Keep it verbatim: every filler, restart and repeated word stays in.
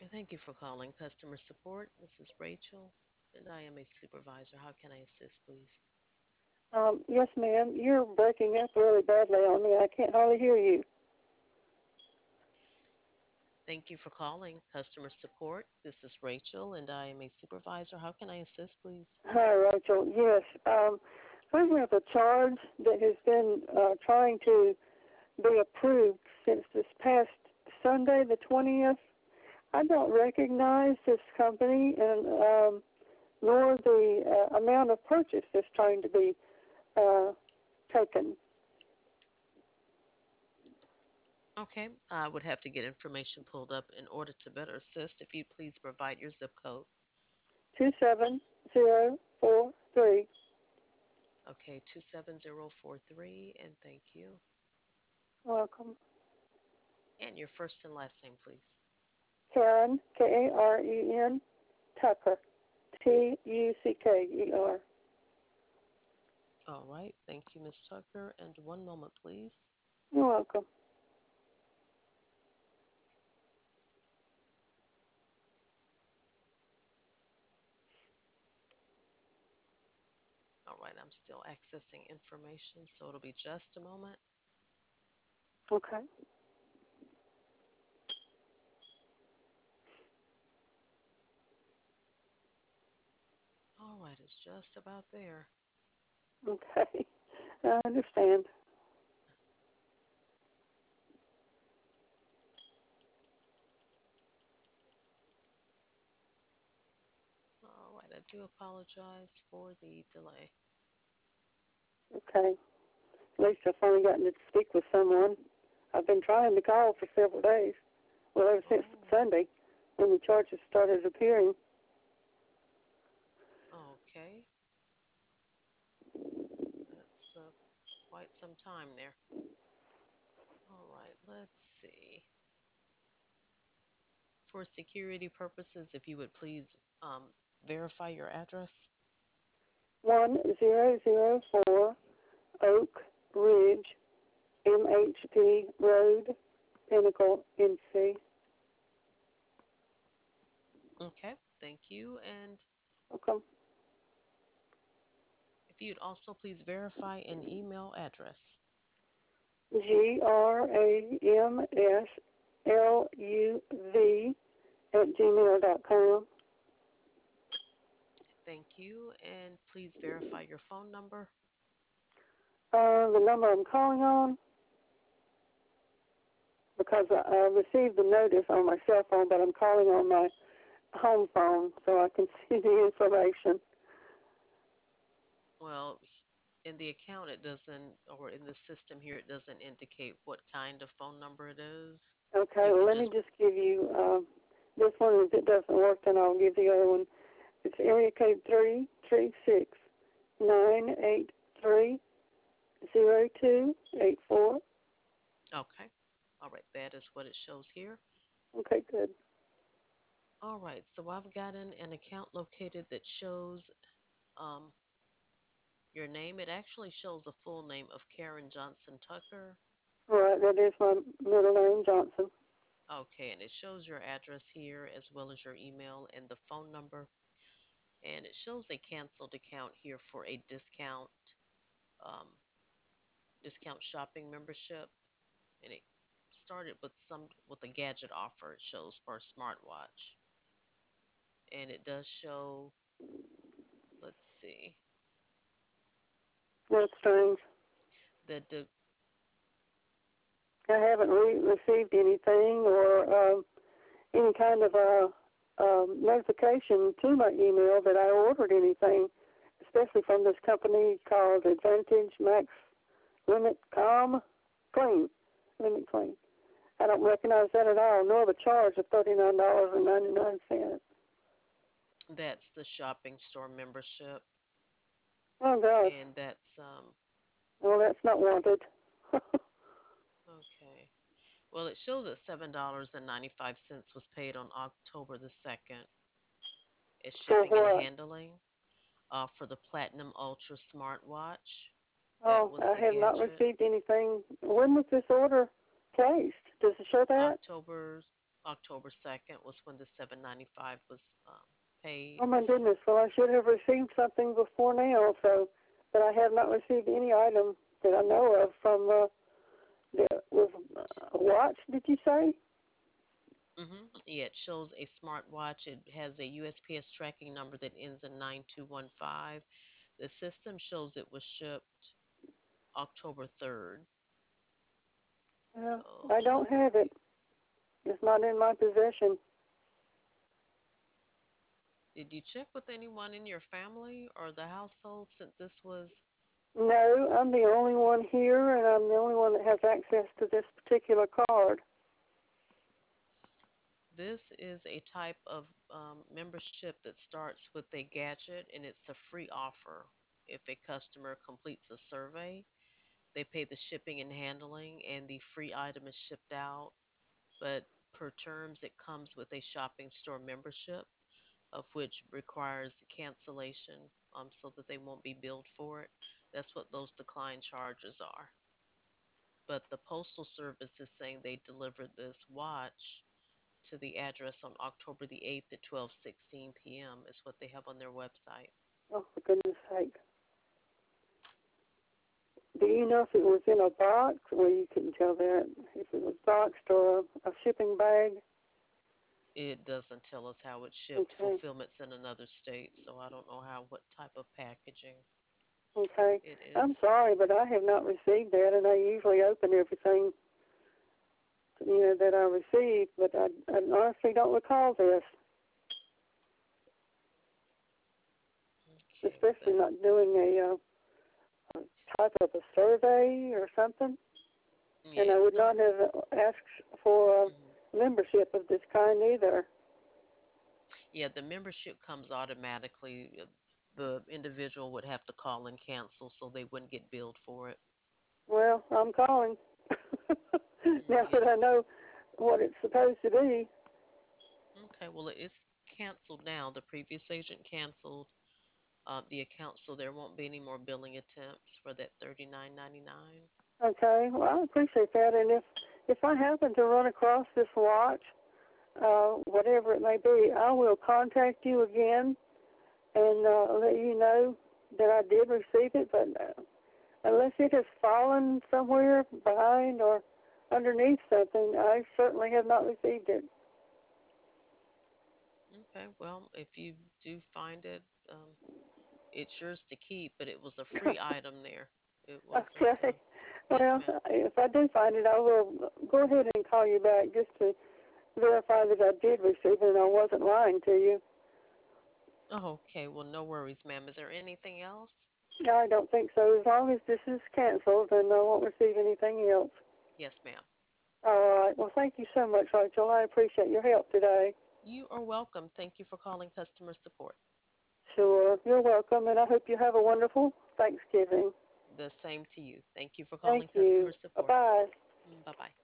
Thank you for calling customer support. This is Rachel, and I am a supervisor. How can I assist, please? Um, yes, ma'am. You're breaking up really badly on me. I can't hardly hear you. Thank you for calling customer support. This is Rachel, and I am a supervisor. How can I assist, please? Hi, Rachel. Yes. Um, we have a charge that has been uh, trying to be approved since this past Sunday, the twentieth. I don't recognize this company and um, nor the uh, amount of purchase that's trying to be uh, taken. Okay, I would have to get information pulled up in order to better assist. If you'd please provide your zip code. two seven zero four three. Okay, two seven zero four three, and thank you. Welcome. And your first and last name, please. Karen, K A R E N, Tucker, T U C K E R. All right, thank you, Miss Tucker. And one moment, please. You're welcome. All right, I'm still accessing information, so it'll be just a moment. Okay. All right, it's just about there. Okay. I understand. All right, I do apologize for the delay. Okay. At least I've finally gotten to speak with someone. I've been trying to call for several days. Well, ever since Oh, Sunday when the charges started appearing. okay. That's uh, quite some time there. All right, let's see. For security purposes, if you would please um, verify your address. one zero zero four Oak Ridge, M H P Road, Pinnacle, N C. Okay, thank you. And Welcome. if you'd also please verify an email address. G R A M S L U V at gmail dot com. Thank you. And please verify your phone number. Uh, the number I'm calling on, because I, I received the notice on my cell phone, but I'm calling on my home phone so I can see the information. Well, in the account, it doesn't, or in the system here, it doesn't indicate what kind of phone number it is. Okay, You well, would let me just, just give you um, this one. If it doesn't work, then I'll give the other one. It's area code three three six nine eight three zero two eight four. okay. All right, that is what it shows here. Okay, good. All right, so I've gotten an account located that shows um, your name. It actually shows the full name of Karen Johnson Tucker. All right, that is my middle name, Johnson. Okay, and it shows your address here as well as your email and the phone number. And it shows a canceled account here for a discount, um, discount shopping membership. And it started with some with a gadget offer. It shows for a smartwatch, and it does show. Let's see. That's strange. The the I haven't re- received anything or um, any kind of a um, notification to my email that I ordered anything, especially from this company called Advantage Max Limit Calm Clean. Limit Clean. I don't recognize that at all, nor the charge of thirty-nine dollars and ninety-nine cents. that's the shopping store membership, Oh, gosh. and that's um Well, that's not wanted. okay. Well, it shows that seven dollars and ninety five cents was paid on October the second. It's For shipping and what? handling uh, for the Platinum Ultra smartwatch. That Oh, was I the have not gadget. received anything. When was this order placed? Does it show that? October. October second was when the seven ninety-five was um, paid. Oh my goodness! Well, I should have received something before now. So, but I have not received any item that I know of from uh, the was a watch. Did you say? hmm Yeah, it shows a smartwatch. It has a U S P S tracking number that ends in nine two one five. The system shows it was shipped October third. Well, So I don't let's have it. see. It's not in my possession. Did you check with anyone in your family or the household since this was? No, I'm the only one here, and I'm the only one that has access to this particular card. This is a type of um, membership that starts with a gadget and it's a free offer. If a customer completes a survey, they pay the shipping and handling, and the free item is shipped out. But per terms, it comes with a shopping store membership, of which requires cancellation um, so that they won't be billed for it. That's what those decline charges are. But the Postal Service is saying they delivered this watch to the address on October the eighth at twelve sixteen p m is what they have on their website. Oh, for goodness sake. Do you know if it was in a box? Well, you couldn't tell that. If it was boxed or a, a shipping bag? It doesn't tell us how it's shipped. Okay, Fulfillment's in another state, so I don't know how what type of packaging okay. it I'm is. sorry, but I have not received that, and I usually open everything, you know, that I receive, but I, I honestly don't recall this, Okay, especially but not doing a, uh, a type of a survey or something. And yeah, I would no. not have asked for hmm a membership of this kind either. Yeah, the membership comes automatically. Uh, The individual would have to call and cancel so they wouldn't get billed for it. Well, I'm calling Mm, now that yeah. I know what it's supposed to be. Okay, well, it's canceled now. The previous agent canceled uh, the account, so there won't be any more billing attempts for that thirty-nine ninety-nine. Okay, well, I appreciate that. And if if I happen to run across this watch, uh, whatever it may be, I will contact you again and uh, let you know that I did receive it. But uh, unless it has fallen somewhere behind or underneath something, I certainly have not received it. Okay, well, if you do find it, um, it's yours to keep, but it was a free item there. It wasn't, Okay. uh, yes, Well, ma'am. if I do find it, I will go ahead and call you back just to verify that I did receive it and I wasn't lying to you. Oh, okay, well, no worries, ma'am. Is there anything else? No, I don't think so. As long as this is canceled, then I won't receive anything else. Yes, ma'am. All right. Well, thank you so much, Rachel. I appreciate your help today. You are welcome. Thank you for calling customer support. Sure. You're welcome, and I hope you have a wonderful Thanksgiving. The same to you. Thank you for Thank calling you. customer support. Bye-bye. Bye bye.